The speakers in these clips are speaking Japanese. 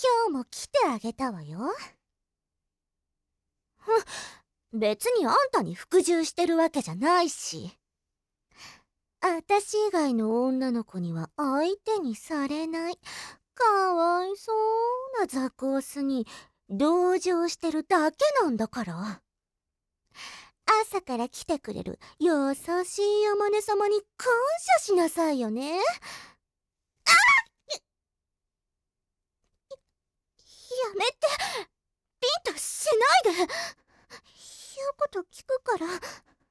今日も来てあげたわよ。別にあんたに服従してるわけじゃないし。私以外の女の子には相手にされない、かわいそうなザコオスに同情してるだけなんだから。朝から来てくれる優しい山根様に感謝しなさいよね。やめて、ビンタしないで。言うこと聞くからね。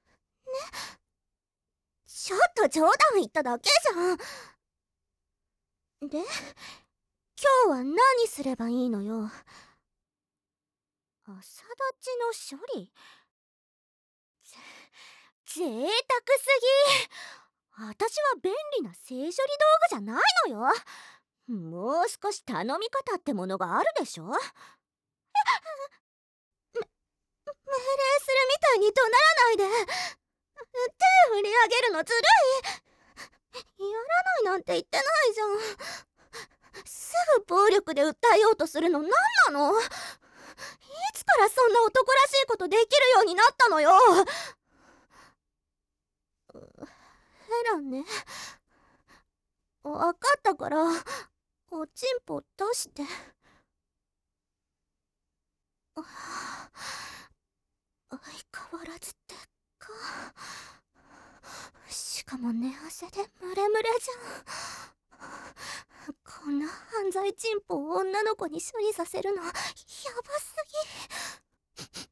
ちょっと冗談言っただけじゃん。で、今日は何すればいいのよ。朝立ちの処理、贅沢すぎ。私は便利な性処理道具じゃないのよ。もう少し頼み方ってものがあるでしょ。命令するみたいに怒鳴らないで。手振り上げるのずるい。やらないなんて言ってないじゃん。すぐ暴力で訴えようとするの何なの。いつからそんな男らしいことできるようになったのよ。ヘラね、分かったからおちんぽ出して。相変わらずでっか。しかも寝汗でムレムレじゃん。こんな犯罪チンポを女の子に処理させるのやばすぎ。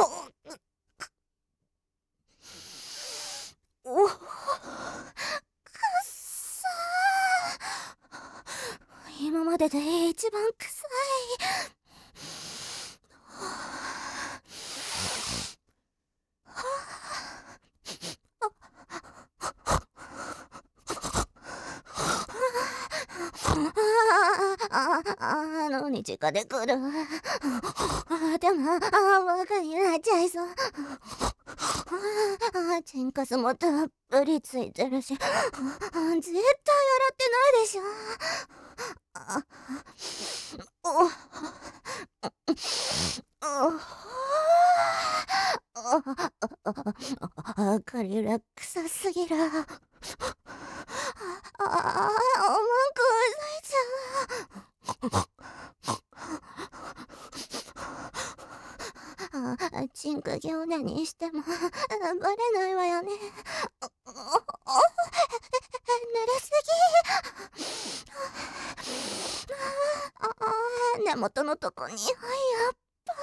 おっさー、今までで一番臭い。に直で来る。でもバカになっちゃいそう。チンカスもたっぷりついてるし、絶対洗ってないでしょ。ガリラ臭すぎる。文句うざいじゃん。チンクギョーネにしてもバレないわよね。濡れすぎ。根元のとこにやっぱ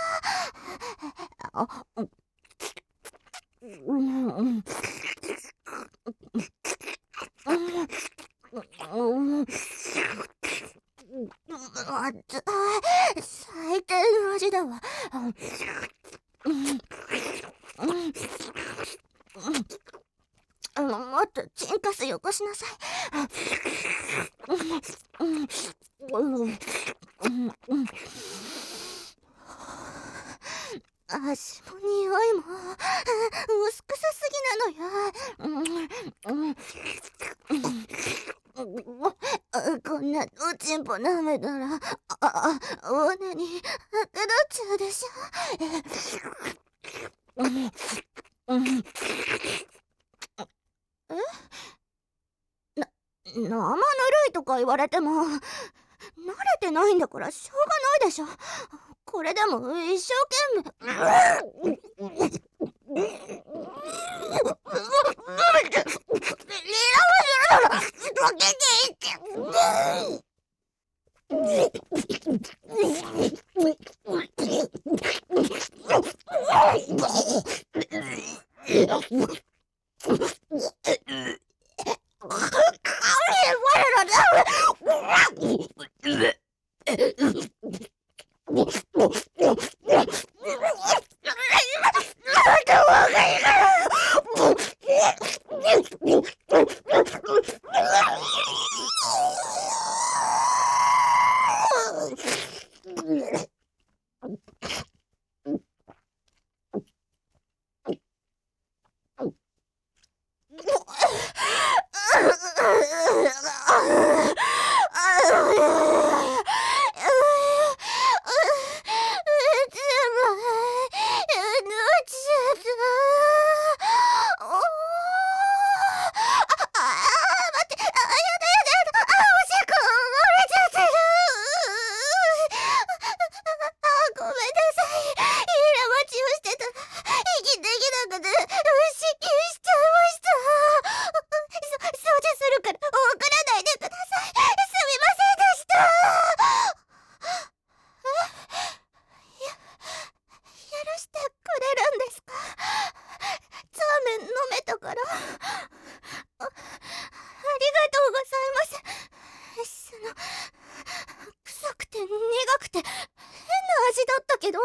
最低の味だわ。もっとチンカスよこしなさい。足の匂いも薄臭すぎなのよ。こんなおちんぽ舐めたらおねに白くなっちゃうでしょ。生ぬるいとか言われても慣れてないんだからしょうがないでしょ。これでも一生懸命って変な味だったけど、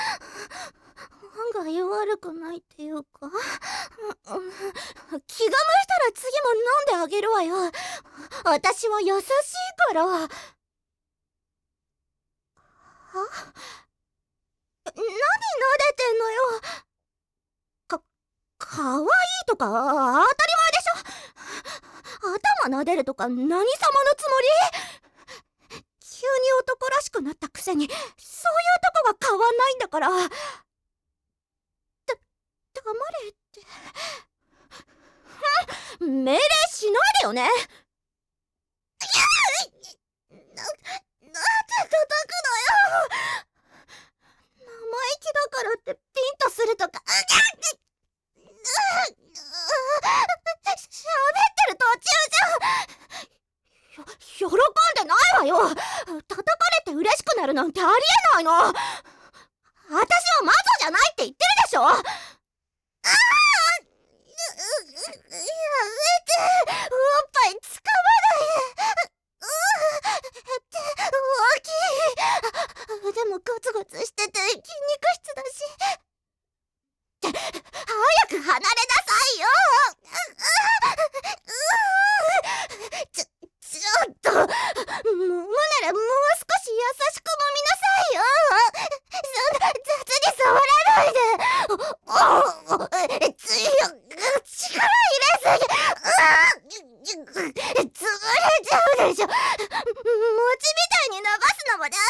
案外悪くないっていうか、気が向いたら次も飲んであげるわよ。私は優しいから。は？何撫でてんのよ。かわいいとか当たり前でしょ。頭撫でるとか何様のつもり？急に男らしくなったくせにそういうとこが変わんないんだから。黙れって。命令しないでよね。なんで叩くのよ。生意気だからってピンとするとか。喋ってる途中じゃん。喜んでないわよ。叩かれて嬉しくなるなんてありえないの。私は魔女じゃないって言ってるでしょ。やめて、おっぱいつかまないで。大きい。でもゴツゴツしてて筋肉質だし。早く離れなさいよ。ちょっと、もうならもう少し優しく揉みなさいよ。そんな雑に触らないで。力入れすぎ。潰れちゃうでしょ。餅みたいに伸ばすのもダ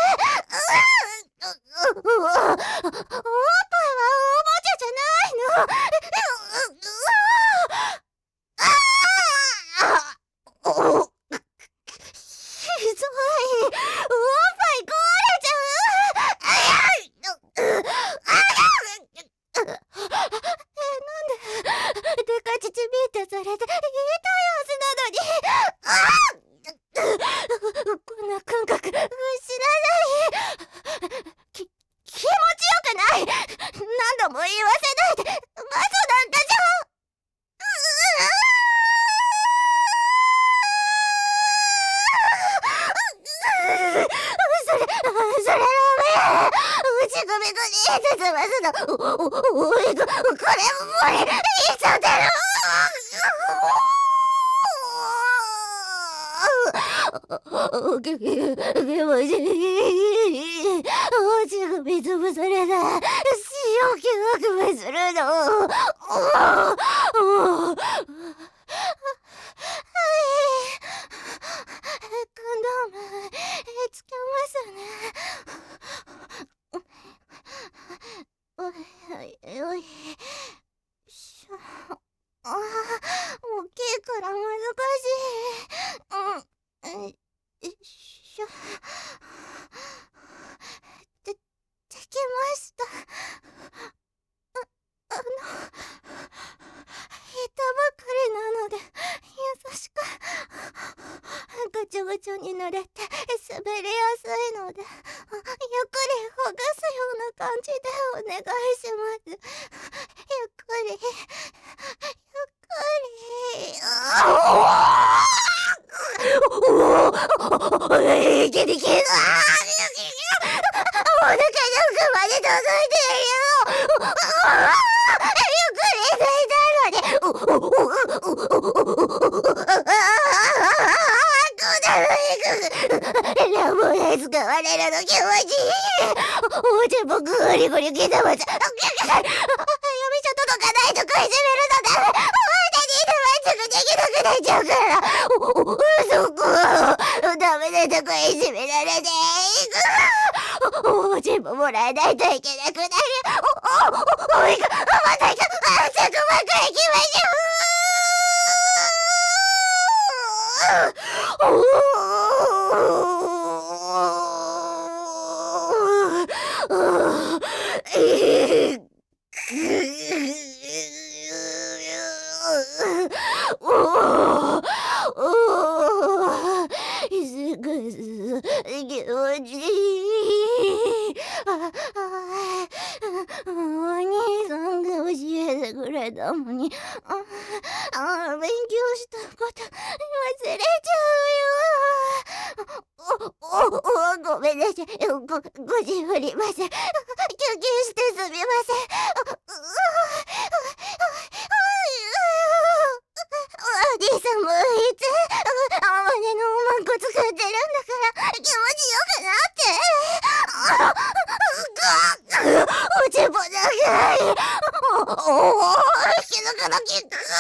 メ。おっぱいはおもちゃじゃないの。ひどい。おっぱい壊れちゃう。なんでデカチチビートされて痛いはずなのに。こんな感覚知らない。気持ちよくない。何度も言わせないで。魔女なんかじゃ。それダメ。内首とに包ますの。これも無理。言っちゃってる。気持ちいい。内首潰された。塩気が首するの。コンドームつけますね。おいしょ。大きいから難しい。しょ。できました。いたばかりなので優しくぐちょぐちょに濡れて滑りやすいのでゆっくりほぐすような感じでお願いします。ゆっくりギリギリお腹の奥まで届いてるよ。ゆっくり抱いたのに。ラブで使われるの気持ちいい。おちんぽグリグリ刻まず。指じゃ届かないとこいじめるのダメ。手に入れまんじゅくできなくなっちゃうから。そこダメなとこいじめられていく。おちんぽもらえないといけなくなる。おいかまたいか。そこばっかり行きましすぐ気持ちいい。お兄さんが教えてくれたのに、勉強したこと忘れちゃうよ。 ごめんなさい。ご自振りません。休憩してすみません。お兄さんもいつあまねのおまんこ使ってるんだから気持ちよくなって。おちんぽ長い。気づかなき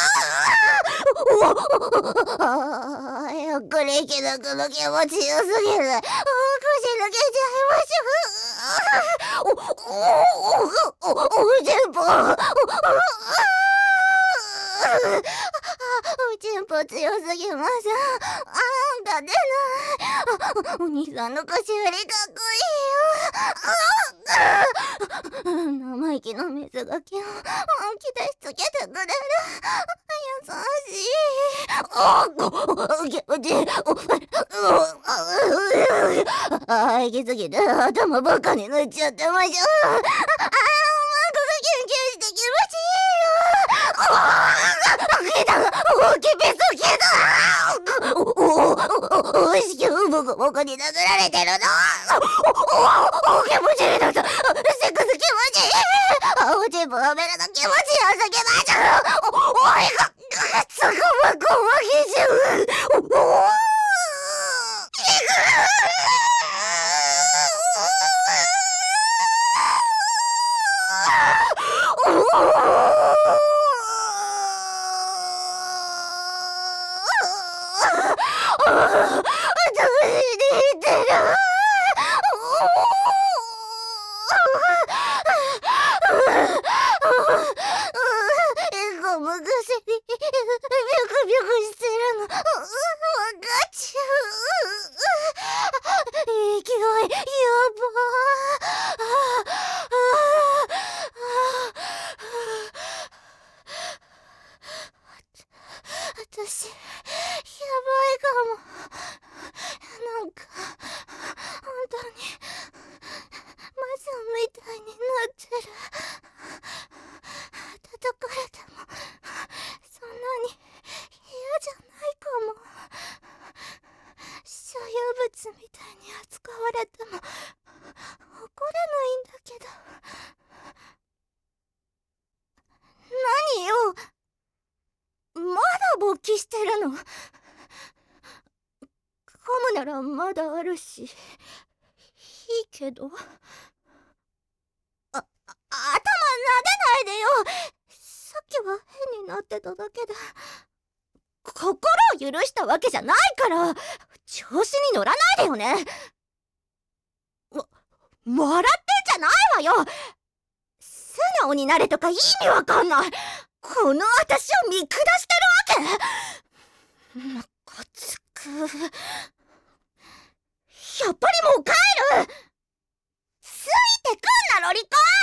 ゃ。ゆっくり気づくの気持ちよすぎる。腰抜けちゃいましょう。おちんぽ。おちんぽ強すぎます。勝てない。お兄さんの腰振りかっこいいよ。生意気な水がきを気出しつけてくれる。優しい。気持ちいい。行き過ぎて頭ばっかになっちゃってましょう。マンコがキュンキュンして気持ちいいよ。来た。キピス来た。おいしきボコボコに殴られてるの。気持ちいいだぞ。セックス気持ちいい。おちんぽはめるの気持ちよすぎましょう。おいがつかまこまきじゅう。ゴムぐせにビョクビョクしてるのわかっちゃう。勢いや私やばいかも。なんか本当にマサみたいになってる。叩かれてもそんなに嫌じゃないかも。所有物みたいに扱われても怒れないんだけど。何よ、まだ勃起してるの。噛むならまだあるしいいけど。頭撫でないでよ。さっきは変になってただけで。心を許したわけじゃないから調子に乗らないでよね。笑ってんじゃないわよ。素直になれとか意味わかんない。この私を見下してるわけ。ムカつく。やっぱりもう帰る。ついてくんなロリコン。